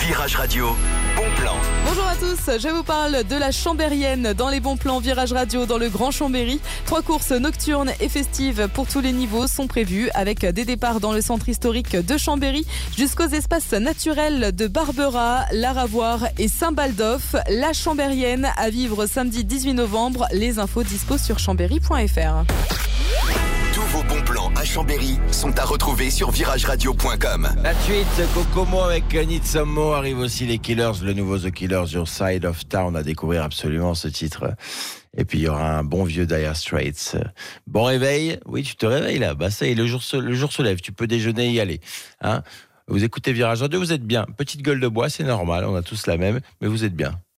Virage Radio, bon plan. Bonjour à tous, je vous parle de la Chambérienne dans les bons plans Virage Radio dans le Grand Chambéry. 3 courses nocturnes et festives pour tous les niveaux sont prévues avec des départs dans le centre historique de Chambéry jusqu'aux espaces naturels de Barbera, Laravoir et Saint-Baldoff. La Chambérienne à vivre samedi 18 novembre. Les infos dispo sur chambéry.fr. Tous vos bons plans à Chambéry sont à retrouver sur virageradio.com. La suite, Kokomo avec Need Some More, arrive aussi les Killers, le nouveau The Killers, Your Side of Town, à découvrir absolument ce titre. Et puis il y aura un bon vieux Dire Straits. Bon réveil, oui tu te réveilles là, bah ça y est, le jour se lève, tu peux déjeuner et y aller. Hein, vous écoutez Virage Radio, vous êtes bien. Petite gueule de bois, c'est normal, on a tous la même, mais vous êtes bien.